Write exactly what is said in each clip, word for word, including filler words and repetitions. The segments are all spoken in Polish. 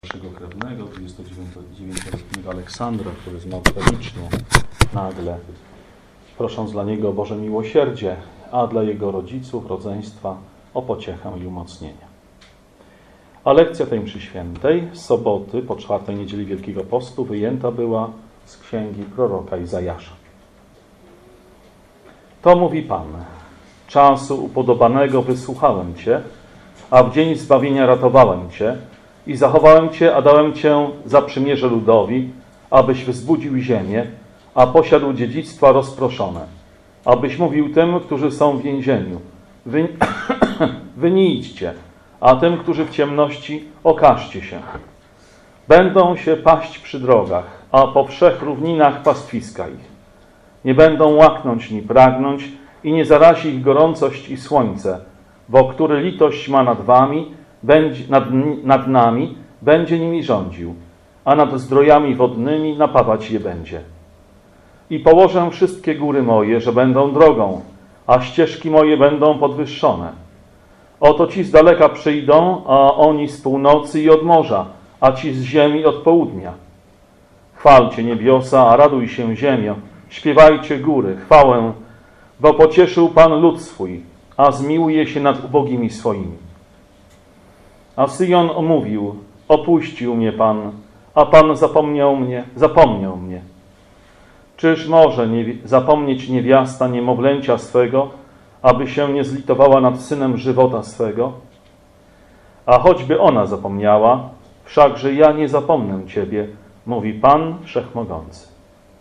naszego krewnego, dwudziestodziewięcioletniego Aleksandra, który zmarł tragicznie nagle, prosząc dla niego o Boże miłosierdzie, a dla jego rodziców, rodzeństwa o pociechę i umocnienie. A lekcja tej mszy świętej z soboty po czwartej niedzieli Wielkiego Postu wyjęta była z księgi proroka Izajasza. To mówi Pan: czasu upodobanego wysłuchałem Cię, a w dzień zbawienia ratowałem Cię i zachowałem Cię, a dałem Cię za przymierze ludowi, abyś wzbudził ziemię, a posiadł dziedzictwa rozproszone, abyś mówił tym, którzy są w więzieniu: wy... wy nie idźcie, a tym, którzy w ciemności, okażcie się. Będą się paść przy drogach, a po wszech równinach pastwiska ich. Nie będą łaknąć ni pragnąć i nie zarazi ich gorącość i słońce, bo który litość ma nad wami, będzie, nad, nad nami, będzie nimi rządził, a nad zdrojami wodnymi napawać je będzie. I położę wszystkie góry moje, że będą drogą, a ścieżki moje będą podwyższone. Oto ci z daleka przyjdą, a oni z północy i od morza, a ci z ziemi od południa. Chwalcie niebiosa, a raduj się ziemio, śpiewajcie góry, chwałę, bo pocieszył Pan lud swój, a zmiłuje się nad ubogimi swoimi. A Syjon omówił, opuścił mnie Pan, a Pan zapomniał mnie, zapomniał mnie. Czyż może nie, zapomnieć niewiasta niemowlęcia swego, aby się nie zlitowała nad synem żywota swego? A choćby ona zapomniała, wszakże ja nie zapomnę Ciebie, mówi Pan Wszechmogący.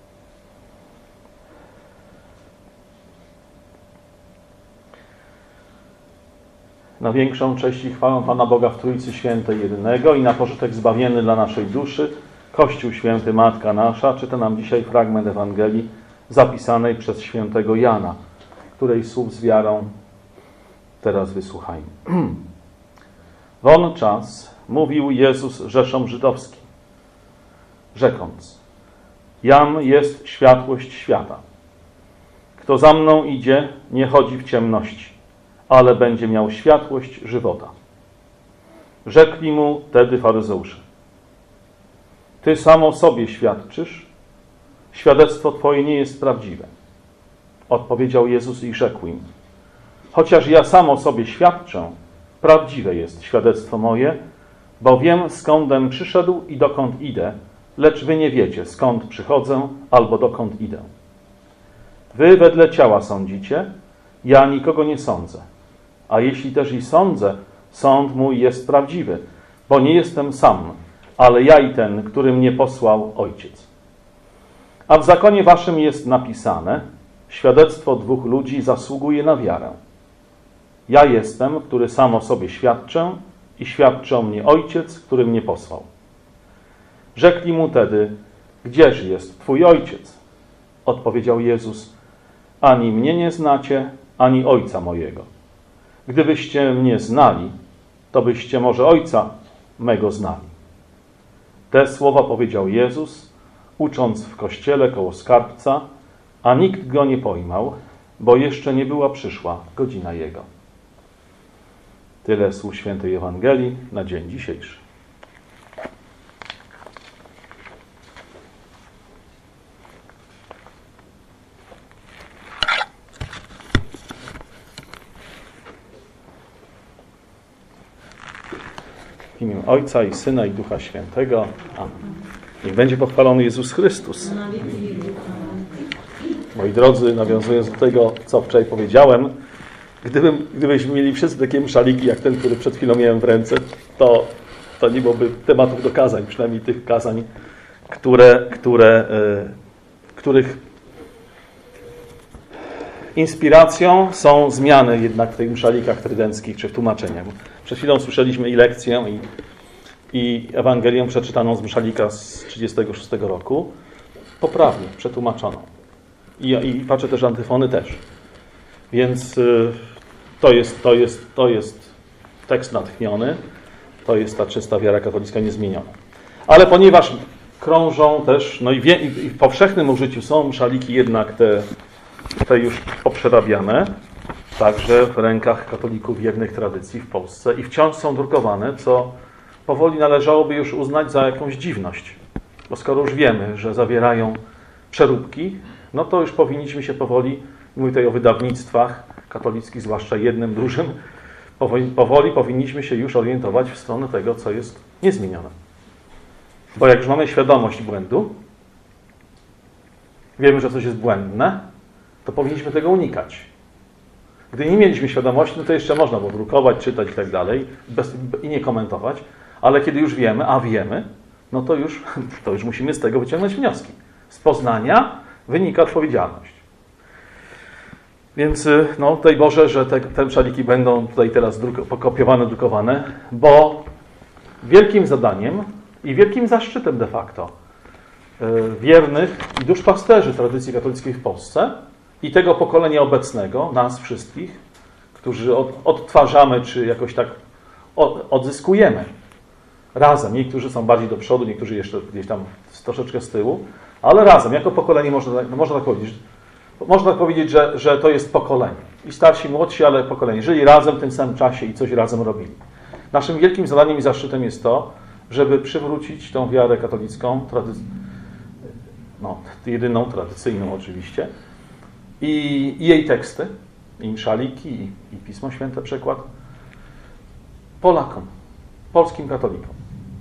Na większą cześć i chwałę Pana Boga w Trójcy Świętej jedynego i na pożytek zbawienny dla naszej duszy, Kościół Święty Matka Nasza czyta nam dzisiaj fragment Ewangelii zapisanej przez świętego Jana, której słów z wiarą teraz wysłuchajmy. W on czas mówił Jezus rzeszom żydowskim, rzekąc: Jam jest światłość świata. Kto za mną idzie, nie chodzi w ciemności, ale będzie miał światłość żywota. Rzekli mu tedy faryzeusze: Ty samo sobie świadczysz, świadectwo Twoje nie jest prawdziwe. Odpowiedział Jezus i rzekł im: Chociaż ja sam o sobie świadczę, prawdziwe jest świadectwo moje, bo wiem, skądem przyszedł i dokąd idę, lecz wy nie wiecie, skąd przychodzę albo dokąd idę. Wy wedle ciała sądzicie, ja nikogo nie sądzę. A jeśli też i sądzę, sąd mój jest prawdziwy, bo nie jestem sam, ale ja i ten, który mnie posłał Ojciec. A w zakonie waszym jest napisane: świadectwo dwóch ludzi zasługuje na wiarę. Ja jestem, który sam o sobie świadczę i świadczy o mnie Ojciec, który mnie posłał. Rzekli mu tedy: Gdzież jest Twój Ojciec? Odpowiedział Jezus: Ani mnie nie znacie, ani Ojca mojego. Gdybyście mnie znali, to byście może Ojca mego znali. Te słowa powiedział Jezus, ucząc w kościele koło skarbca, a nikt go nie pojmał, bo jeszcze nie była przyszła godzina Jego. Tyle słów świętej Ewangelii na dzień dzisiejszy. W imię Ojca i Syna i Ducha Świętego. Amen. Niech będzie pochwalony Jezus Chrystus. Moi drodzy, nawiązując do tego, co wczoraj powiedziałem, gdybym, gdybyśmy mieli wszyscy takie szaliki, jak ten, który przed chwilą miałem w ręce, to, to nie byłoby tematów do kazań, przynajmniej tych kazań, które, które, yy, których inspiracją są zmiany jednak w tych szalikach trydenckich czy w tłumaczeniach. Przed chwilą słyszeliśmy i lekcję, i, i Ewangelię przeczytaną z mszalika z trzydziestego szóstego roku, poprawnie przetłumaczoną. I, i patrzę też antyfony też. Więc y, to, jest, to, jest, to jest tekst natchniony, to jest ta czysta wiara katolicka niezmieniona. Ale ponieważ krążą też, no i, wie, i w powszechnym użyciu są mszaliki jednak te, te już poprzerabiane, także w rękach katolików wiernych tradycji w Polsce i wciąż są drukowane, co powoli należałoby już uznać za jakąś dziwność. Bo skoro już wiemy, że zawierają przeróbki, no to już powinniśmy się powoli, mówię tutaj o wydawnictwach katolickich, zwłaszcza jednym dużym, powoli, powoli powinniśmy się już orientować w stronę tego, co jest niezmienione. Bo jak już mamy świadomość błędu, wiemy, że coś jest błędne, to powinniśmy tego unikać. Gdy nie mieliśmy świadomości, no to jeszcze można było drukować, czytać i tak dalej bez, i nie komentować, ale kiedy już wiemy, a wiemy, no to już, to już musimy z tego wyciągnąć wnioski. Z poznania wynika odpowiedzialność. Więc no, daj Boże, że te, te szaliki będą tutaj teraz druk- pokopiowane, drukowane, bo wielkim zadaniem i wielkim zaszczytem de facto wiernych i duszpasterzy tradycji katolickiej w Polsce i tego pokolenia obecnego, nas wszystkich, którzy od, odtwarzamy, czy jakoś tak od, odzyskujemy razem. Niektórzy są bardziej do przodu, niektórzy jeszcze gdzieś tam troszeczkę z tyłu, ale razem, jako pokolenie można, no można tak powiedzieć, można tak powiedzieć, że, że to jest pokolenie. I starsi, i młodsi, ale pokolenie. Żyli razem w tym samym czasie i coś razem robili. Naszym wielkim zadaniem i zaszczytem jest to, żeby przywrócić tą wiarę katolicką, tradyc- no, jedyną, tradycyjną oczywiście, i, i jej teksty, i szaliki, i, i Pismo Święte przekład, Polakom, polskim katolikom.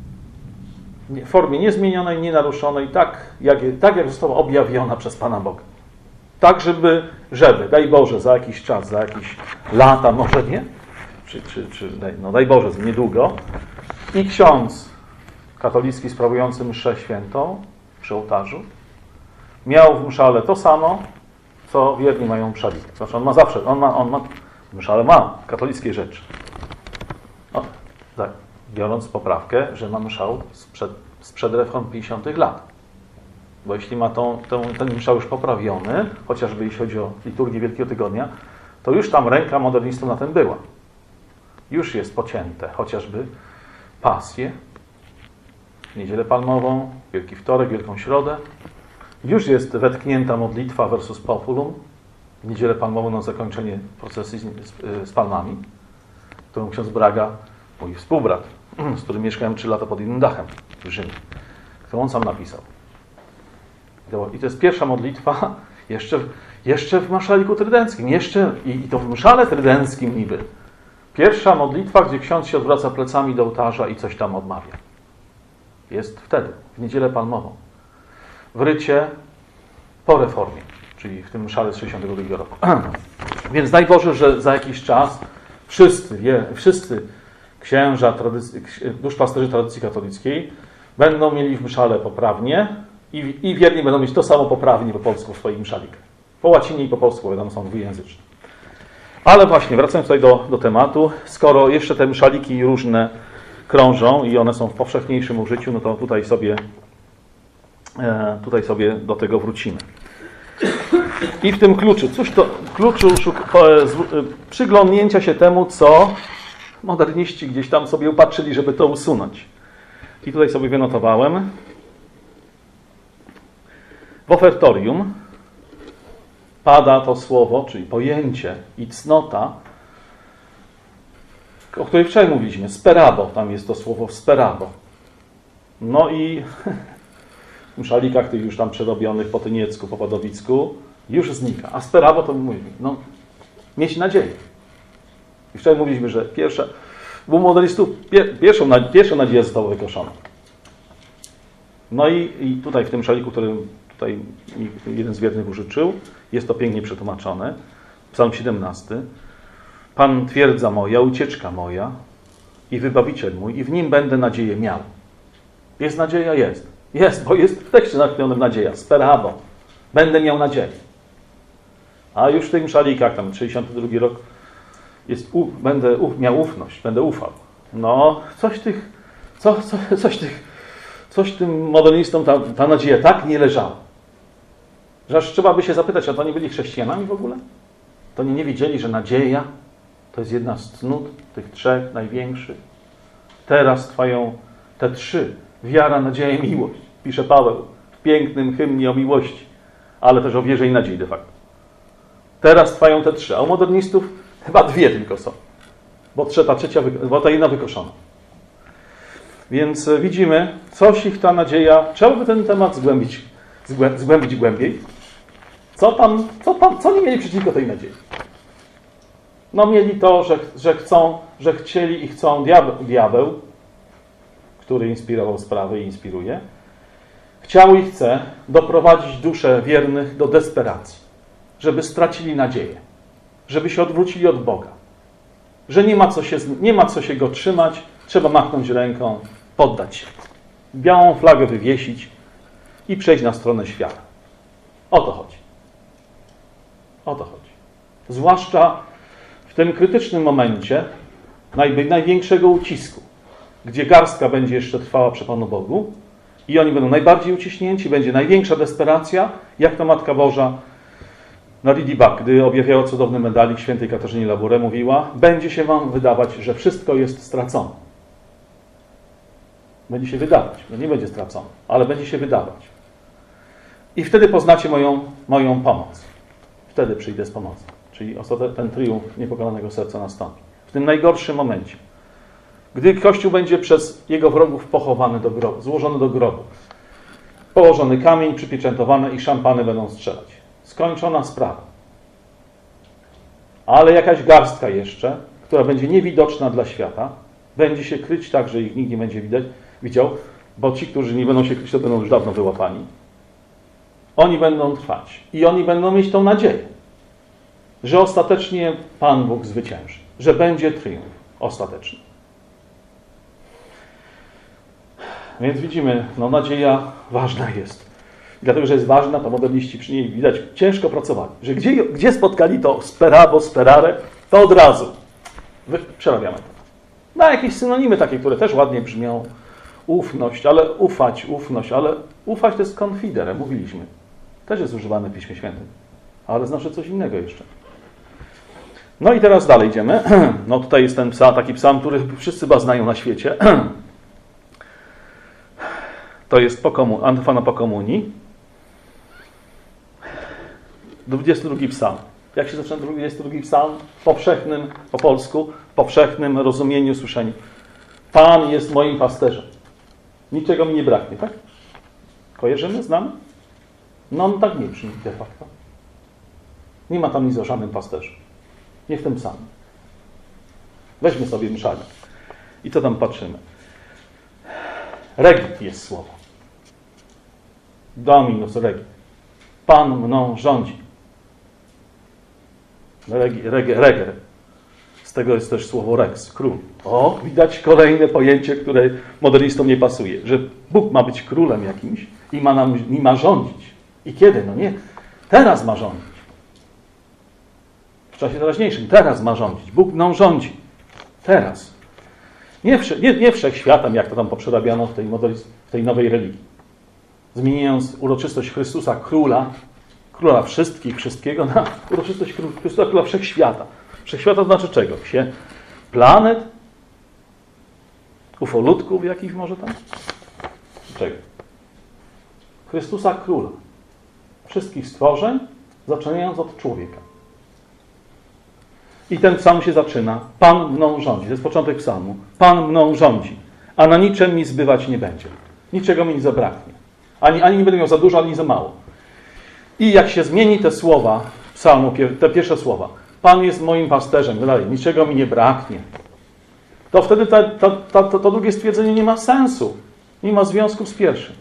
W formie niezmienionej, nienaruszonej, tak jak, tak jak została objawiona przez Pana Boga. Tak, żeby, żeby, daj Boże, za jakiś czas, za jakieś lata, może nie, czy, czy, czy no daj Boże, niedługo, i ksiądz katolicki sprawujący mszę świętą przy ołtarzu miał w mszale to samo, co wierni mają w mszali. Znaczy on ma zawsze, on ma, on ma, mszale ma katolickie rzeczy. O, tak, biorąc poprawkę, że ma mszał sprzed, sprzed reform pięćdziesiątych lat. Bo jeśli ma tą, tą, ten mszał już poprawiony, chociażby jeśli chodzi o liturgię Wielkiego Tygodnia, to już tam ręka modernistów na tym była. Już jest pocięte, chociażby pasję, Niedzielę Palmową, Wielki Wtorek, Wielką Środę. Już jest wetknięta modlitwa versus populum, w Niedzielę Palmową na zakończenie procesji z, z, z palmami, którą ksiądz Braga, mój współbrat, z którym mieszkałem trzy lata pod jednym dachem w Rzymie, którą on sam napisał. I to jest pierwsza modlitwa jeszcze, jeszcze w mszaliku trydenckim, jeszcze i, i to w mszale trydenckim niby. Pierwsza modlitwa, gdzie ksiądz się odwraca plecami do ołtarza i coś tam odmawia. Jest wtedy, w Niedzielę Palmową. W rycie po reformie, czyli w tym mszale z sześćdziesiątego drugiego roku. Więc daj Boże, że za jakiś czas wszyscy, wie, wszyscy księża, tradycji, duszpasterzy tradycji katolickiej będą mieli w mszale poprawnie i, i wierni będą mieć to samo poprawnie po polsku w swoich mszalikach. Po łacinie i po polsku, wiadomo, są dwujęzyczne. Ale właśnie, wracając tutaj do, do tematu, skoro jeszcze te mszaliki różne krążą i one są w powszechniejszym użyciu, no to tutaj sobie, e, tutaj sobie do tego wrócimy. I w tym kluczu, cóż to, kluczu szuk- e, z, e, przyglądnięcia się temu, co moderniści gdzieś tam sobie upatrzyli, żeby to usunąć. I tutaj sobie wynotowałem. W ofertorium pada to słowo, czyli pojęcie i cnota, o której wczoraj mówiliśmy, sperabo, tam jest to słowo sperabo. No i w mszalikach tych już tam przerobionych po tyniecku, po padowicku już znika. A sperabo to mówi, no mieć nadzieję. I wczoraj mówiliśmy, że pierwsza, u modernistów pier, pierwszą, pierwsza nadzieja została wykoszona. No i, i tutaj w tym szaliku, który tutaj jeden z wiernych użyczył, jest to pięknie przetłumaczone. Psalm siedemnasty. Pan twierdza moja, ucieczka moja i wybawiciel mój i w nim będę nadzieję miał. Jest nadzieja? Jest. Jest, bo jest w tekście natknionym nadzieja. Sperabo. Będę miał nadzieję. A już w tych szalikach, tam sześćdziesiąty drugi rok, jest, u, będę u, miał ufność, będę ufał. No, coś tych, co, co, coś tych, coś tym modernistom ta, ta nadzieja tak nie leżała. Że aż trzeba by się zapytać, a to nie byli chrześcijanami w ogóle? To nie, nie wiedzieli, że nadzieja to jest jedna z cnót, tych trzech największych. Teraz trwają te trzy. Wiara, nadzieja i miłość. Pisze Paweł w pięknym hymnie o miłości, ale też o wierze i nadziei de facto. Teraz trwają te trzy, a u modernistów chyba dwie tylko są. Bo trzecia, trzecia bo ta jedna wykoszona. Więc widzimy, coś ich ta nadzieja, trzeba by ten temat zgłębić, zgłę, zgłębić głębiej. Co tam, co tam, co nie mieli przeciwko tej nadziei? No mieli to, że, że chcą, że chcieli i chcą diabeł, diabeł, który inspirował sprawy i inspiruje, chciał i chce doprowadzić dusze wiernych do desperacji, żeby stracili nadzieję, żeby się odwrócili od Boga, że nie ma co się, nie ma co się Go trzymać, trzeba machnąć ręką, poddać się, białą flagę wywiesić i przejść na stronę świata. O to chodzi. O to chodzi. Zwłaszcza w tym krytycznym momencie największego ucisku, gdzie garstka będzie jeszcze trwała przy Panu Bogu i oni będą najbardziej uciśnięci, będzie największa desperacja, jak to Matka Boża na Lidibak, gdy objawiała cudowny medalik świętej Katarzynie Labouré, mówiła: będzie się wam wydawać, że wszystko jest stracone. Będzie się wydawać, no nie będzie stracone, ale będzie się wydawać. I wtedy poznacie moją, moją pomoc. Wtedy przyjdę z pomocą. Czyli ten triumf niepokalanego serca nastąpi. W tym najgorszym momencie. Gdy Kościół będzie przez jego wrogów pochowany do grobu, złożony do grobu, położony kamień, przypieczętowane i szampany będą strzelać. Skończona sprawa. Ale jakaś garstka jeszcze, która będzie niewidoczna dla świata, będzie się kryć tak, że ich nikt nie będzie widać, widział, bo ci, którzy nie będą się kryć, to będą już dawno wyłapani. Oni będą trwać. I oni będą mieć tą nadzieję, że ostatecznie Pan Bóg zwycięży. Że będzie triumf ostateczny. Więc widzimy, no nadzieja ważna jest. I dlatego, że jest ważna, to moderniści przy niej widać ciężko pracowali. Że gdzie, gdzie spotkali to sperabo, sperare, to od razu Wy, przerabiamy to. Na jakieś synonimy takie, które też ładnie brzmią. Ufność, ale ufać, ufność, ale ufać to jest confidere, mówiliśmy. Też jest używane w Piśmie Świętym. Ale znaczy coś innego jeszcze. No i teraz dalej idziemy. No tutaj jest ten psalm, taki psalm, który wszyscy chyba znają na świecie. To jest po komu, antyfona po komunii. dwudziesty drugi psalm. Jak się zaczyna dwudziesty drugi psalm? W powszechnym, po polsku, w powszechnym rozumieniu, słyszeniu. Pan jest moim pasterzem. Niczego mi nie braknie, tak? Kojarzymy? Znamy? No on tak nie brzmi de facto. Nie ma tam nic o żadnym pasterzu. Nie w tym psalmie. Weźmy sobie mszanie. I co tam patrzymy? Regit jest słowo. Dominus regit. Pan mną rządzi. Regi, rege, reger. Z tego jest też słowo rex, król. O, widać kolejne pojęcie, które modernistom nie pasuje. Że Bóg ma być królem jakimś i ma, nam, i ma rządzić. I kiedy? No nie. Teraz ma rządzić. W czasie teraźniejszym. Teraz ma rządzić. Bóg mną rządzi. Teraz. Nie, wsze, nie, nie wszechświatem, jak to tam poprzerabiano w tej, w tej nowej religii. Zmieniając uroczystość Chrystusa, króla, króla wszystkich, wszystkiego, na uroczystość Chrystusa, króla wszechświata. Wszechświata to znaczy czego? Wsie planet? Ufolutków jakichś może tam? Czego? Chrystusa króla. Wszystkich stworzeń, zaczynając od człowieka. I ten psalm się zaczyna. Pan mną rządzi. To jest początek psalmu. Pan mną rządzi, a na niczym mi zbywać nie będzie. Niczego mi nie zabraknie. Ani, ani nie będę miał za dużo, ani za mało. I jak się zmieni te słowa psalmu, te pierwsze słowa, Pan jest moim pasterzem, dalej, niczego mi nie braknie, to wtedy ta, ta, ta, to, to drugie stwierdzenie nie ma sensu. Nie ma związku z pierwszym.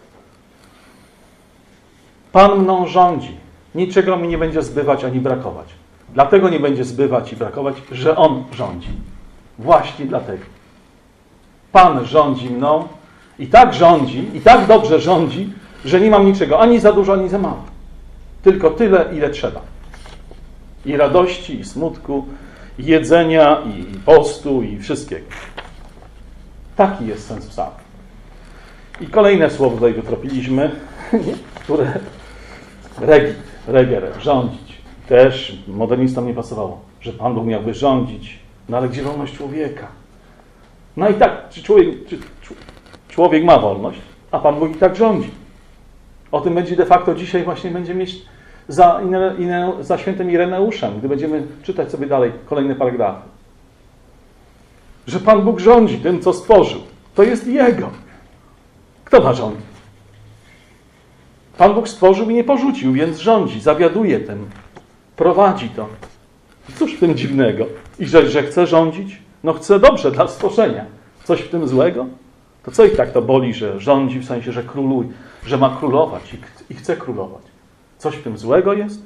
Pan mną rządzi. Niczego mi nie będzie zbywać ani brakować. Dlatego nie będzie zbywać i brakować, że On rządzi. Właśnie dlatego. Pan rządzi mną i tak rządzi, i tak dobrze rządzi, że nie mam niczego ani za dużo, ani za mało. Tylko tyle, ile trzeba. I radości, i smutku, i jedzenia, i, i postu, i wszystkiego. Taki jest sens psalmu. I kolejne słowo tutaj wytropiliśmy, które regit, reger, rządzić. Też modernistom nie pasowało, że Pan Bóg miałby rządzić. No ale gdzie wolność człowieka? No i tak, czy człowiek, czy człowiek ma wolność, a Pan Bóg i tak rządzi. O tym będzie de facto dzisiaj właśnie będzie mieć za, ine, ine, za świętym Ireneuszem, gdy będziemy czytać sobie dalej kolejne paragrafy. Że Pan Bóg rządzi tym, co stworzył. To jest Jego. Kto ma rządzić? Pan Bóg stworzył i nie porzucił, więc rządzi, zawiaduje tym, prowadzi to. Cóż w tym dziwnego? I że, że chce rządzić? No chce dobrze dla stworzenia. Coś w tym złego? To co ich tak to boli, że rządzi, w sensie, że króluje, że ma królować i, i chce królować? Coś w tym złego jest?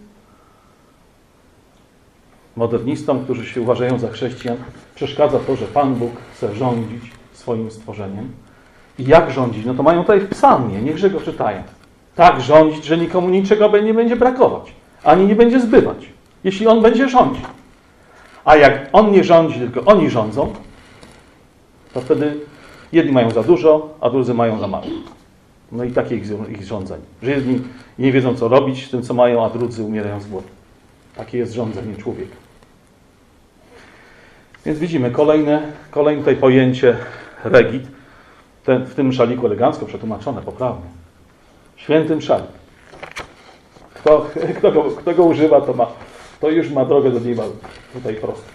Modernistom, którzy się uważają za chrześcijan, przeszkadza to, że Pan Bóg chce rządzić swoim stworzeniem. I jak rządzić? No to mają tutaj w psalmie, niechże go czytają. Tak rządzić, że nikomu niczego nie będzie brakować, ani nie będzie zbywać, jeśli On będzie rządził. A jak On nie rządzi, tylko oni rządzą, to wtedy jedni mają za dużo, a drudzy mają za mało. No i takie ich, ich rządzenie. Że jedni nie wiedzą, co robić z tym, co mają, a drudzy umierają z głodu. Takie jest rządzenie człowieka. Więc widzimy kolejne, kolejne tutaj pojęcie regit, ten, w tym szaliku elegancko przetłumaczone, poprawnie. Świętym szalik. Kto, kto, go, kto go używa, to, ma, to już ma drogę do nieba tutaj prosto.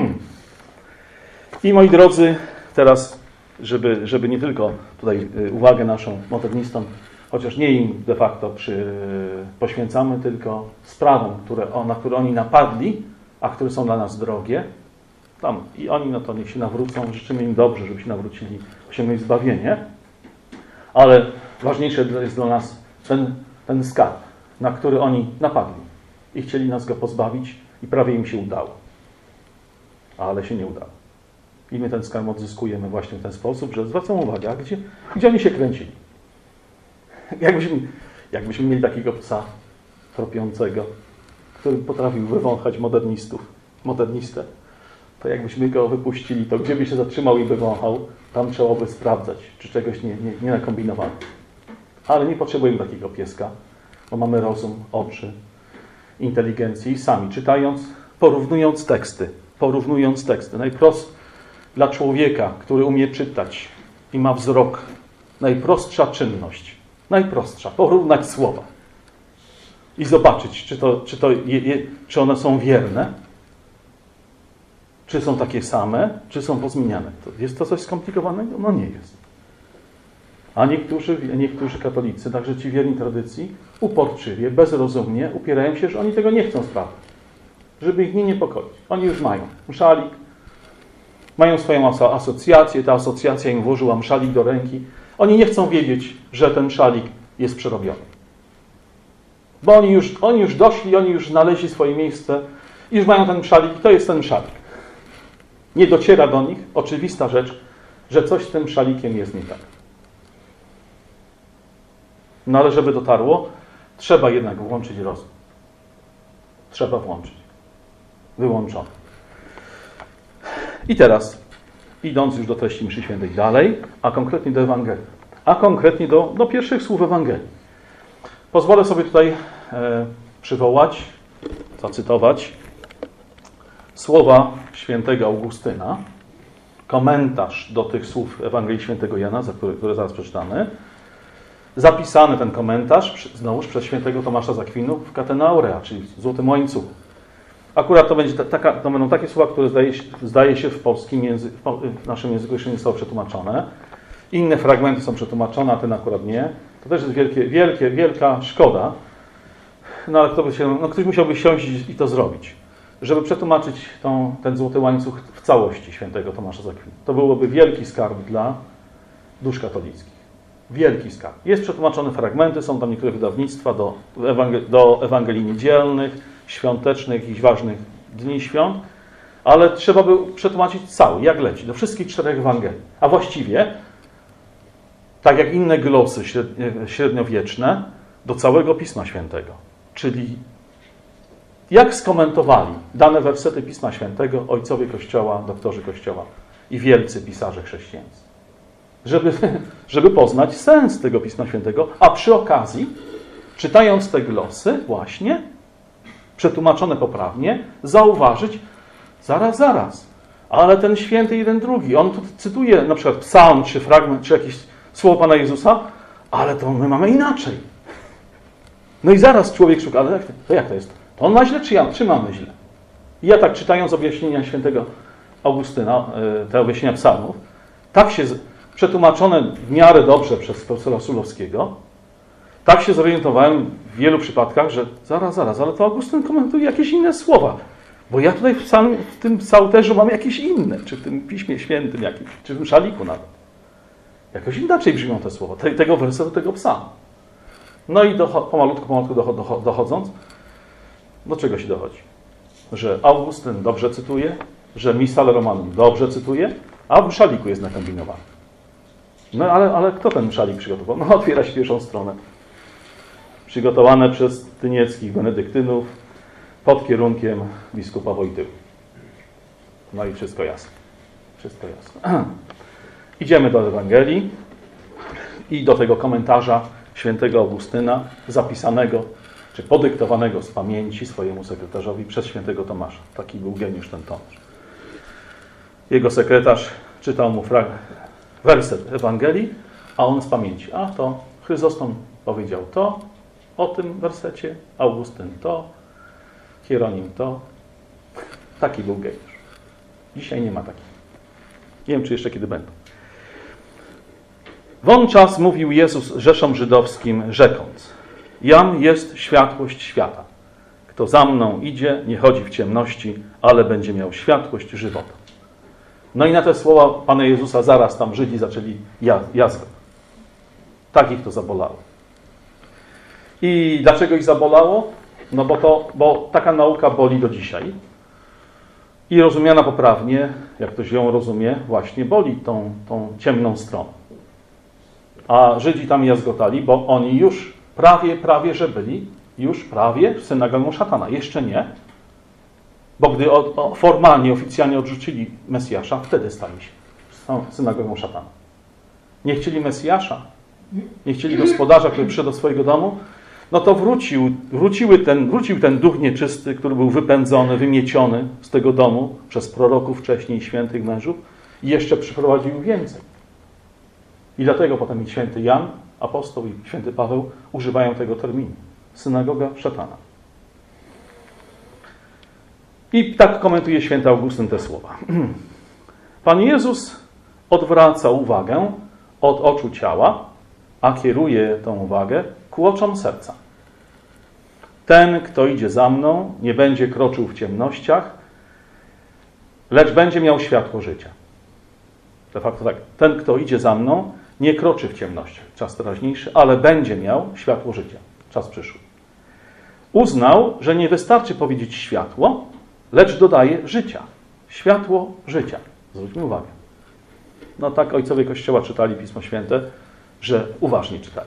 I moi drodzy, teraz, żeby, żeby nie tylko tutaj uwagę naszą modernistom, chociaż nie im de facto przy, poświęcamy, tylko sprawom, które, na które oni napadli, a które są dla nas drogie, tam i oni no to niech się nawrócą, życzymy im dobrze, żeby się nawrócili, osiągnąć zbawienie, ale ważniejsze jest dla nas ten, ten skarb, na który oni napadli i chcieli nas go pozbawić i prawie im się udało. Ale się nie udało. I my ten skarb odzyskujemy właśnie w ten sposób, że zwracam uwagę, a gdzie, gdzie oni się kręcili. Jakbyśmy, jakbyśmy mieli takiego psa tropiącego, który potrafił wywąchać modernistów, modernistę, to jakbyśmy go wypuścili, to gdzie by się zatrzymał i wywąchał, tam trzeba by sprawdzać, czy czegoś nie, nie, nie nakombinowano. Ale nie potrzebujemy takiego pieska, bo mamy rozum, oczy, inteligencję i sami czytając, porównując teksty, porównując teksty. Najprost dla człowieka, który umie czytać i ma wzrok, najprostsza czynność, najprostsza, porównać słowa i zobaczyć, czy, to, czy, to je, je, czy one są wierne, czy są takie same, czy są pozmieniane. To jest to coś skomplikowanego? No nie jest. A niektórzy, niektórzy katolicy, także ci wierni tradycji, uporczywie, bezrozumnie upierają się, że oni tego nie chcą sprawdzać. Żeby ich nie niepokoić. Oni już mają szalik, mają swoją asocjację, ta asocjacja im włożyła szalik do ręki. Oni nie chcą wiedzieć, że ten szalik jest przerobiony. Bo oni już, oni już doszli, oni już znaleźli swoje miejsce i już mają ten szalik i to jest ten szalik. Nie dociera do nich oczywista rzecz, że coś z tym szalikiem jest nie tak. No ale żeby dotarło, trzeba jednak włączyć rozum. Trzeba włączyć. Wyłączony. I teraz, idąc już do treści mszy świętej dalej, a konkretnie do Ewangelii. A konkretnie do, do pierwszych słów Ewangelii. Pozwolę sobie tutaj e, przywołać, zacytować słowa świętego Augustyna, komentarz do tych słów Ewangelii świętego Jana, za które, które zaraz przeczytamy. Zapisany ten komentarz, znowuż przez świętego Tomasza z Akwinu w Catenaurea, czyli w Złotym Łańcuchu. Akurat to, będzie taka, to będą takie słowa, które zdaje się, zdaje się w polskim języku, w naszym języku jeszcze nie zostały przetłumaczone. Inne fragmenty są przetłumaczone, a ten akurat nie. To też jest wielkie, wielkie, wielka szkoda. No ale kto by się, no ktoś musiałby siąść i to zrobić, żeby przetłumaczyć tą, ten Złoty Łańcuch w całości świętego Tomasza z Akwinu. To byłoby wielki skarb dla dusz katolickich. Wielki skarb. Jest przetłumaczone fragmenty, są tam niektóre wydawnictwa do, ewangel- do Ewangelii niedzielnych, świątecznych, jakichś ważnych dni świąt, ale trzeba by przetłumaczyć cały, jak leci, do wszystkich czterech Ewangelii. A właściwie, tak jak inne glosy średniowieczne, do całego Pisma Świętego. Czyli jak skomentowali dane wersety Pisma Świętego ojcowie Kościoła, doktorzy Kościoła i wielcy pisarze chrześcijańscy. Żeby, żeby poznać sens tego Pisma Świętego, a przy okazji, czytając te glosy właśnie, przetłumaczone poprawnie, zauważyć, zaraz, zaraz, ale ten święty jeden drugi, on tu cytuje na przykład psalm, czy fragment, czy jakieś słowo Pana Jezusa, ale to my mamy inaczej. No i zaraz człowiek szuka, ale jak to, to jak to jest? To on ma źle, czy ja, czy mamy źle? I ja tak czytając objaśnienia świętego Augustyna, te objaśnienia psalmów, tak się przetłumaczone w miarę dobrze przez profesora Sulowskiego, tak się zorientowałem w wielu przypadkach, że zaraz, zaraz, ale to Augustyn komentuje jakieś inne słowa. Bo ja tutaj w, sam, w tym psałterzu mam jakieś inne, czy w tym Piśmie Świętym, jakimś, czy w tym szaliku nawet. Jakoś inaczej brzmią te słowa, te, tego wersetu, tego psalmu. No i do, pomalutku, pomalutku dochodząc, do czego się dochodzi? Że Augustyn dobrze cytuje, że Missale Romanum dobrze cytuje, a w szaliku jest nakombinowany. No ale, ale kto ten szalik przygotował? No otwiera się pierwszą stronę. Przygotowane przez tynieckich benedyktynów pod kierunkiem biskupa Wojtyły. No i wszystko jasne. Wszystko jasne. Idziemy do Ewangelii i do tego komentarza świętego Augustyna, zapisanego, czy podyktowanego z pamięci swojemu sekretarzowi przez świętego Tomasza. Taki był geniusz ten Tomasz. Jego sekretarz czytał mu werset Ewangelii, a on z pamięci. A to Chryzostom powiedział to, o tym wersecie, Augustyn to, Hieronim to. Taki był geniusz. Dzisiaj nie ma takich. Nie wiem, czy jeszcze kiedy będą. Wonczas mówił Jezus rzeszom żydowskim, rzekąc: Jam jest światłość świata. Kto za mną idzie, nie chodzi w ciemności, ale będzie miał światłość żywota. No i na te słowa Pana Jezusa zaraz tam Żydzi zaczęli jazwę. Tak ich to zabolało. I dlaczego ich zabolało? No bo, to, bo taka nauka boli do dzisiaj. I rozumiana poprawnie, jak ktoś ją rozumie, właśnie boli tą, tą ciemną stronę. A Żydzi tam jazgotali, bo oni już prawie, prawie, że byli już prawie synagogą szatana. Jeszcze nie. Bo gdy o, o, formalnie, oficjalnie odrzucili Mesjasza, wtedy stali się synagogą szatana. Nie chcieli Mesjasza, nie chcieli gospodarza, który przyszedł do swojego domu, no to wrócił, wróciły ten, wrócił ten duch nieczysty, który był wypędzony, wymieciony z tego domu przez proroków wcześniej, świętych mężów i jeszcze przyprowadził więcej. I dlatego potem i święty Jan, apostoł i święty Paweł używają tego terminu. Synagoga szatana. I tak komentuje święty Augustyn te słowa. Pan Jezus odwraca uwagę od oczu ciała, a kieruje tę uwagę ku oczom serca. Ten, kto idzie za mną, nie będzie kroczył w ciemnościach, lecz będzie miał światło życia. De facto tak, ten, kto idzie za mną, nie kroczy w ciemnościach, czas teraźniejszy, ale będzie miał światło życia, czas przyszły. Uznał, że nie wystarczy powiedzieć światło, lecz dodaje życia. Światło życia. Zwróćmy uwagę. No tak ojcowie Kościoła czytali Pismo Święte, że uważnie czytali.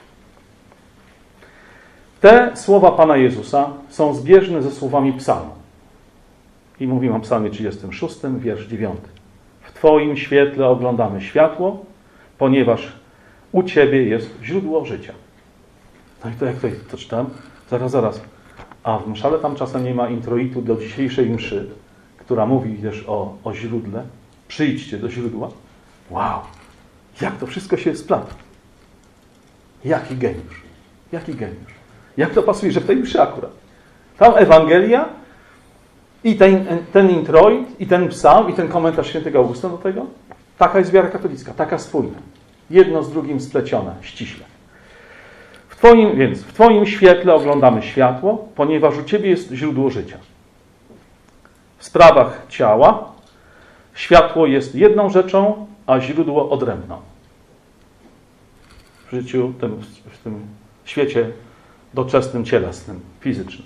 Te słowa Pana Jezusa są zbieżne ze słowami psalmu. I mówimy o psalmie trzydziestym szóstym, wiersz dziewiąty. W Twoim świetle oglądamy światło, ponieważ u Ciebie jest źródło życia. No i to jak to, to czytam? Zaraz, zaraz. A w mszale tam czasem nie ma introitu do dzisiejszej mszy, która mówi też o, o źródle. Przyjdźcie do źródła. Wow! Jak to wszystko się splata. Jaki geniusz. Jaki geniusz. Jak to pasuje, że w tej mszy akurat. Tam Ewangelia i ten, ten introit, i ten psalm, i ten komentarz świętego Augustyna do tego. Taka jest wiara katolicka, taka spójna. Jedno z drugim splecione, ściśle. W Twoim, więc w Twoim świetle oglądamy światło, ponieważ u Ciebie jest źródło życia. W sprawach ciała światło jest jedną rzeczą, a źródło odrębną. W życiu, tym, w tym świecie doczesnym, cielesnym, fizycznym.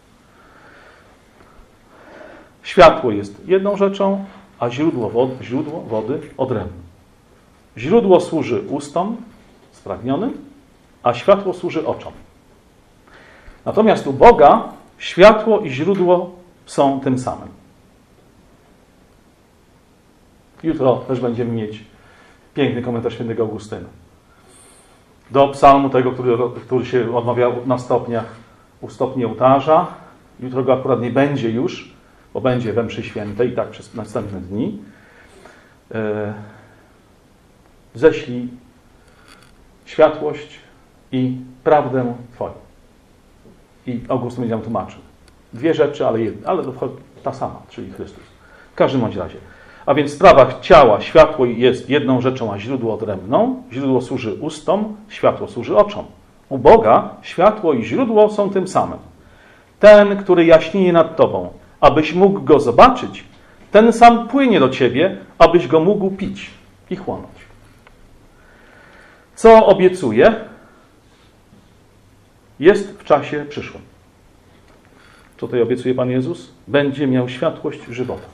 Światło jest jedną rzeczą, a źródło wody, źródło wody odrębne. Źródło służy ustom spragnionym, a światło służy oczom. Natomiast u Boga światło i źródło są tym samym. Jutro też będziemy mieć piękny komentarz świętego Augustyna. Do psalmu tego, który, który się odmawiał na stopniach, u stopni ołtarza. Jutro go akurat nie będzie już, bo będzie we mszy świętej, i tak przez następne dni. E, ześlij światłość i prawdę Twoją. I Augustyn będzie nam tłumaczył. Dwie rzeczy, ale, jedna, ale ta sama, czyli Chrystus. W każdym bądź razie. A więc w sprawach ciała światło jest jedną rzeczą, a źródło odrębną. Źródło służy ustom, światło służy oczom. U Boga światło i źródło są tym samym. Ten, który jaśnieje nad tobą, abyś mógł go zobaczyć, ten sam płynie do ciebie, abyś go mógł pić i chłonąć. Co obiecuje, jest w czasie przyszłym. Co tutaj obiecuje Pan Jezus? Będzie miał światłość żywota.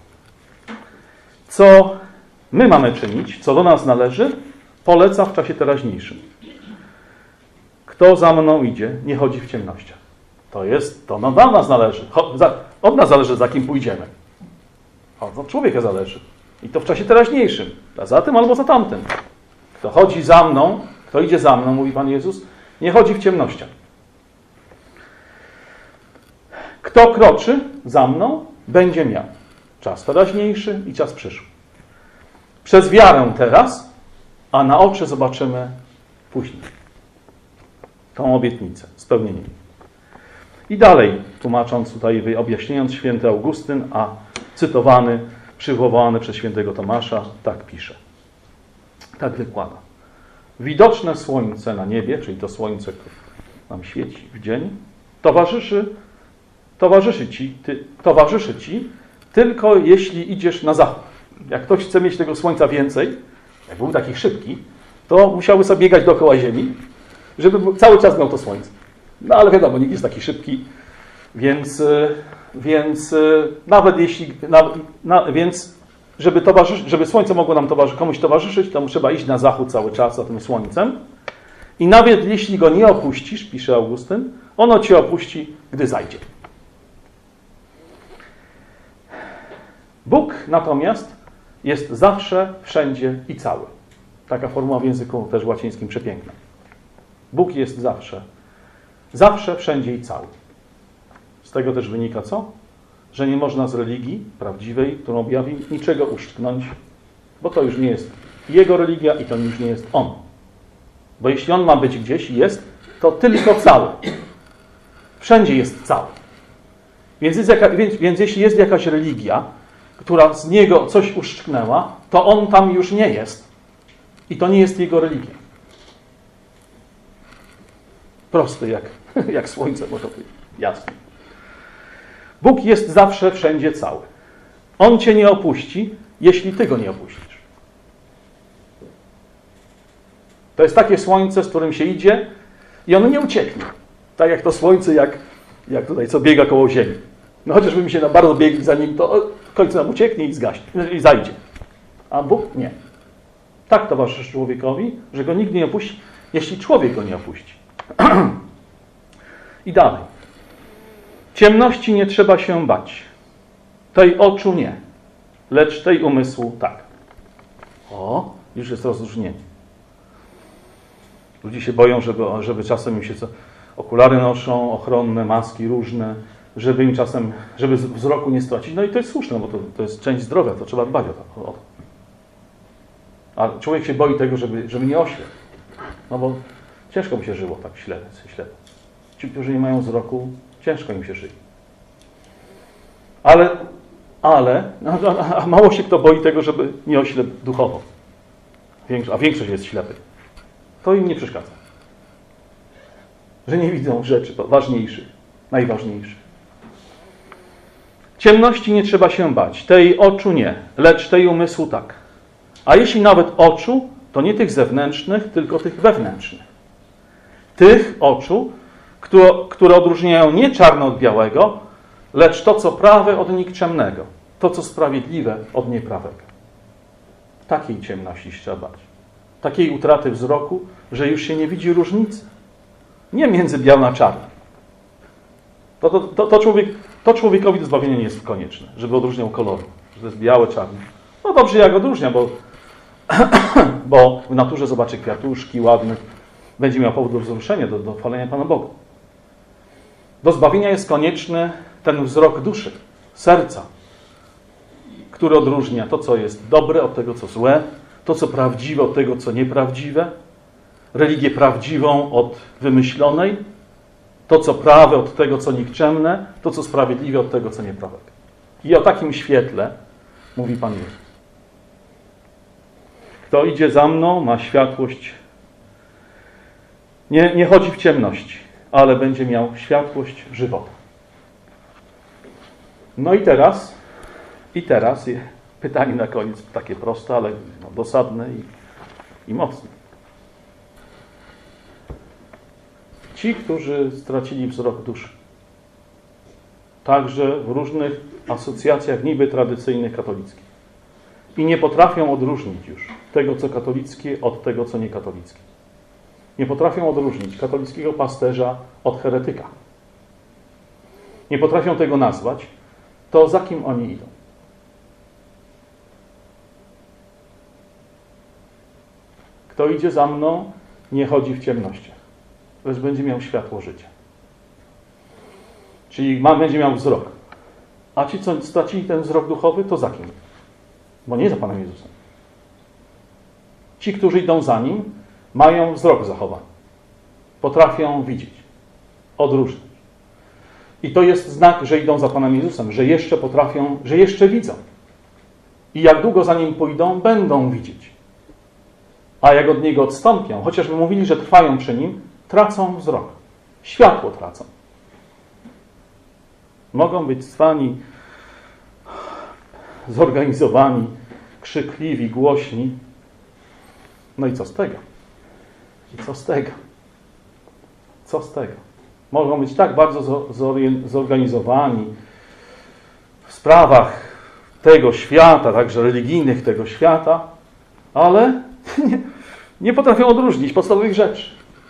Co my mamy czynić, co do nas należy, poleca w czasie teraźniejszym. Kto za mną idzie, nie chodzi w ciemnościach. To jest, to no, do nas należy. Od nas zależy, za kim pójdziemy. Od człowieka zależy. I to w czasie teraźniejszym. Za tym albo za tamtym. Kto chodzi za mną, kto idzie za mną, mówi Pan Jezus, nie chodzi w ciemnościach. Kto kroczy za mną, będzie miał czas teraźniejszy i czas przyszły. Przez wiarę teraz, a na oczy zobaczymy później. Tą obietnicę, spełnienie. I dalej, tłumacząc tutaj, objaśniając święty Augustyn, a cytowany, przywołany przez świętego Tomasza, tak pisze. Tak wykłada. Widoczne słońce na niebie, czyli to słońce, które nam świeci w dzień, towarzyszy, towarzyszy ci, ty, towarzyszy ci tylko jeśli idziesz na zachód. Jak ktoś chce mieć tego słońca więcej, jak był taki szybki, to musiałby sobie biegać dookoła Ziemi, żeby cały czas miał to słońce. No ale wiadomo, nikt jest taki szybki, więc, więc nawet jeśli, na, na, więc żeby, towarzysz, żeby słońce mogło nam towarzy, komuś towarzyszyć, to trzeba iść na zachód cały czas za tym słońcem. I nawet jeśli go nie opuścisz, pisze Augustyn, ono cię opuści, gdy zajdzie. Bóg natomiast jest zawsze, wszędzie i cały. Taka formuła w języku też łacińskim przepiękna. Bóg jest zawsze. Zawsze, wszędzie i cały. Z tego też wynika co? Że nie można z religii prawdziwej, którą objawi, niczego uszczknąć, bo to już nie jest Jego religia i to już nie jest On. Bo jeśli On ma być gdzieś i jest, to tylko cały. Wszędzie jest cały. Więc, jest jaka, więc, więc jeśli jest jakaś religia, która z Niego coś uszczknęła, to On tam już nie jest. I to nie jest Jego religia. Prosty jak, jak słońce, może być jasny. Bóg jest zawsze, wszędzie cały. On cię nie opuści, jeśli ty go nie opuścisz. To jest takie słońce, z którym się idzie i ono nie ucieknie. Tak jak to słońce, jak, jak tutaj, co biega koło ziemi. No chociażby mi się na bardzo biegli za nim, to w końcu nam ucieknie i zgaśnie, i zajdzie. A Bóg nie. Tak towarzyszy człowiekowi, że go nikt nie opuści, jeśli człowiek go nie opuści. I dalej. Ciemności nie trzeba się bać. Tej oczu nie, lecz tej umysłu tak. O, już jest rozróżnienie. Ludzie się boją, żeby, żeby czasem im się co, okulary noszą, ochronne, maski różne, żeby im czasem, żeby wzroku nie stracić. No i to jest słuszne, bo to, to jest część zdrowia, to trzeba dbać o to. O to. A człowiek się boi tego, żeby, żeby nie oślepł. No bo ciężko by się żyło tak ślepy. ślepy. Ci, którzy nie mają wzroku, ciężko im się żyje. Ale, ale, a mało się kto boi tego, żeby nie oślepł duchowo. A większość jest ślepy. To im nie przeszkadza. Że nie widzą rzeczy ważniejszych, najważniejszych. Ciemności nie trzeba się bać. Tej oczu nie, lecz tej umysłu tak. A jeśli nawet oczu, to nie tych zewnętrznych, tylko tych wewnętrznych. Tych oczu, które odróżniają nie czarno od białego, lecz to, co prawe od nikczemnego, to, co sprawiedliwe od nieprawego. Takiej ciemności trzeba bać. Takiej utraty wzroku, że już się nie widzi różnicy. Nie między białym a czarnym. To, to, to, to, człowiek, to człowiekowi do zbawienia nie jest konieczne, żeby odróżniał kolory, że to jest białe, czarne. No dobrze, jak odróżnia, bo, bo w naturze zobaczy kwiatuszki ładne, będzie miał powód do wzruszenia, do, do chwalenia Pana Boga. Do zbawienia jest konieczny ten wzrok duszy, serca, który odróżnia to, co jest dobre od tego, co złe, to, co prawdziwe od tego, co nieprawdziwe, religię prawdziwą od wymyślonej, to, co prawe od tego, co nikczemne, to, co sprawiedliwe od tego, co nieprawego. I o takim świetle mówi Pan Jezus. Kto idzie za mną, ma światłość. Nie, nie chodzi w ciemności, ale będzie miał światłość żywota. No i teraz, i teraz pytanie na koniec, takie proste, ale no, dosadne i, i mocne. Ci, którzy stracili wzrok duszy, także w różnych asocjacjach niby tradycyjnych katolickich i nie potrafią odróżnić już tego, co katolickie, od tego, co niekatolickie. Nie potrafią odróżnić katolickiego pasterza od heretyka. Nie potrafią tego nazwać, to za kim oni idą? Kto idzie za mną, nie chodzi w ciemnościach, lecz będzie miał światło życia. Czyli ma, będzie miał wzrok. A ci, co stracili ten wzrok duchowy, to za kim? Bo nie za Panem Jezusem. Ci, którzy idą za Nim, mają wzrok zachowany. Potrafią widzieć, odróżnić. I to jest znak, że idą za Panem Jezusem, że jeszcze potrafią, że jeszcze widzą. I jak długo za Nim pójdą, będą widzieć. A jak od Niego odstąpią, chociażby mówili, że trwają przy Nim, tracą wzrok. Światło tracą. Mogą być cwani, zorganizowani, krzykliwi, głośni. No i co z tego? I co z tego? Co z tego? Mogą być tak bardzo zorganizowani w sprawach tego świata, także religijnych tego świata, ale nie, nie potrafią odróżnić podstawowych rzeczy.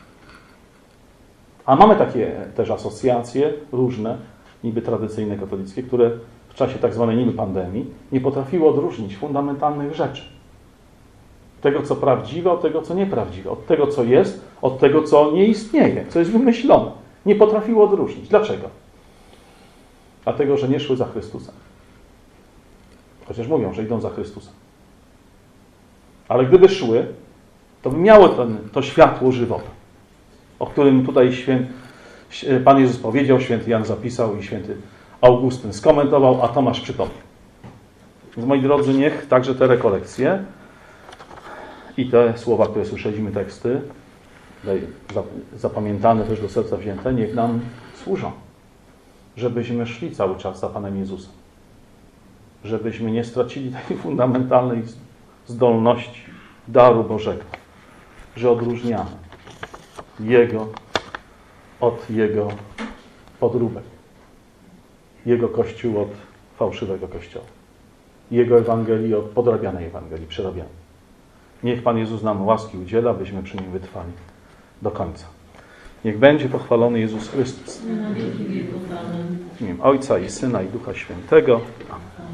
A mamy takie też asocjacje różne, niby tradycyjne katolickie, które w czasie tak zwanej niby pandemii nie potrafiły odróżnić fundamentalnych rzeczy. Tego, co prawdziwe, od tego, co nieprawdziwe. Od tego, co jest, od tego, co nie istnieje, co jest wymyślone. Nie potrafiło odróżnić. Dlaczego? Dlatego, że nie szły za Chrystusem. Chociaż mówią, że idą za Chrystusem. Ale gdyby szły, to by miało ten, to światło żywota, o którym tutaj świę, Pan Jezus powiedział, święty Jan zapisał i święty Augustyn skomentował, a Tomasz przypomniał. Więc moi drodzy, niech także te rekolekcje i te słowa, które słyszeliśmy, teksty, zapamiętane też do serca wzięte, niech nam służą. Żebyśmy szli cały czas za Panem Jezusem. Żebyśmy nie stracili tej fundamentalnej zdolności, daru Bożego, że odróżniamy Jego od Jego podróbek. Jego Kościół od fałszywego Kościoła. Jego Ewangelii od podrabianej Ewangelii, przerabianej. Niech Pan Jezus nam łaski udziela, byśmy przy Nim wytrwali do końca. Niech będzie pochwalony Jezus Chrystus. W imię Ojca i Syna i Ducha Świętego. Amen.